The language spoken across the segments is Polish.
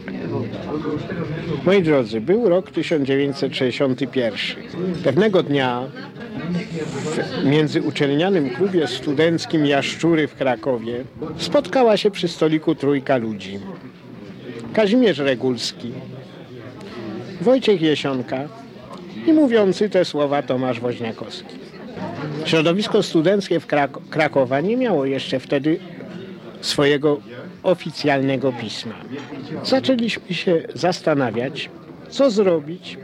Moi drodzy, był rok 1961. Pewnego dnia w międzyuczelnianym klubie studenckim Jaszczury w Krakowie spotkała się przy stoliku trójka ludzi. Kazimierz Regulski, Wojciech Jesionka i mówiący te słowa Tomasz Woźniakowski. Środowisko studenckie w Krakowa nie miało jeszcze wtedy swojego oficjalnego pisma. Zaczęliśmy się zastanawiać, co zrobić,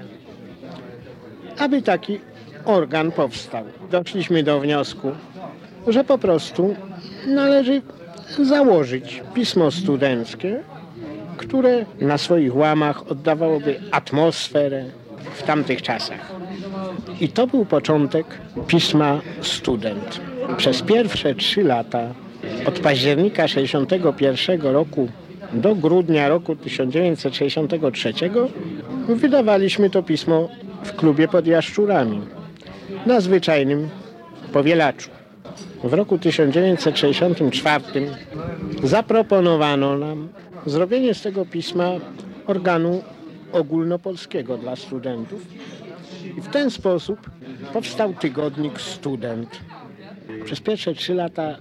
aby taki organ powstał. Doszliśmy do wniosku, że po prostu należy założyć pismo studenckie, które na swoich łamach oddawałoby atmosferę w tamtych czasach. I to był początek pisma Student. Przez pierwsze 3 lata, od października 1961 roku do grudnia roku 1963, wydawaliśmy to pismo w klubie pod Jaszczurami, na zwyczajnym powielaczu. W roku 1964 zaproponowano nam zrobienie z tego pisma organu ogólnopolskiego dla studentów i w ten sposób powstał tygodnik Student. Przez pierwsze 3 lata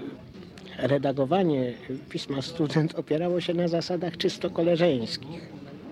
redagowanie pisma Student opierało się na zasadach czysto koleżeńskich.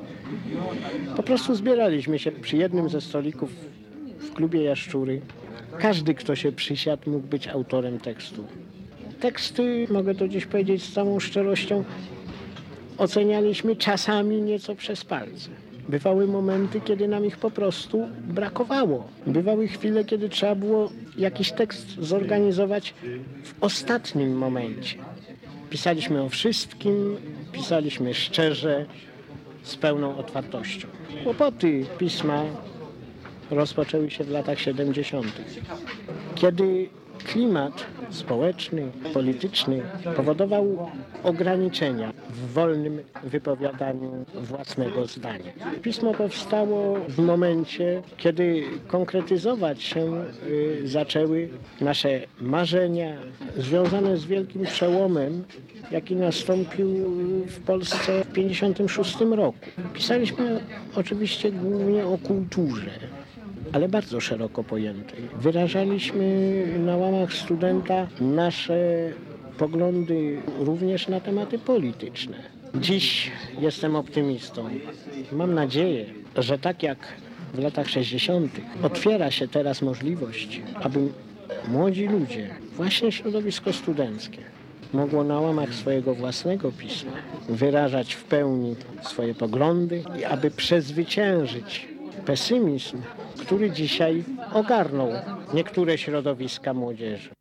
Po prostu zbieraliśmy się przy jednym ze stolików w klubie Jaszczury. Każdy, kto się przysiadł, mógł być autorem tekstu. Teksty, mogę to dziś powiedzieć z całą szczerością, ocenialiśmy czasami nieco przez palce. Bywały momenty, kiedy nam ich po prostu brakowało. Bywały chwile, kiedy trzeba było jakiś tekst zorganizować w ostatnim momencie. Pisaliśmy o wszystkim, pisaliśmy szczerze, z pełną otwartością. Kłopoty pisma rozpoczęły się w latach 70., kiedy klimat społeczny, polityczny powodował ograniczenia w wolnym wypowiadaniu własnego zdania. Pismo powstało w momencie, kiedy konkretyzować się zaczęły nasze marzenia związane z wielkim przełomem, jaki nastąpił w Polsce w 1956 roku. Pisaliśmy oczywiście głównie o kulturze, ale bardzo szeroko pojętej. Wyrażaliśmy na łamach Studenta nasze poglądy również na tematy polityczne. Dziś jestem optymistą. Mam nadzieję, że tak jak w latach 60. otwiera się teraz możliwość, aby młodzi ludzie, właśnie środowisko studenckie, mogło na łamach swojego własnego pisma wyrażać w pełni swoje poglądy i aby przezwyciężyć pesymizm, który dzisiaj ogarnął niektóre środowiska młodzieży.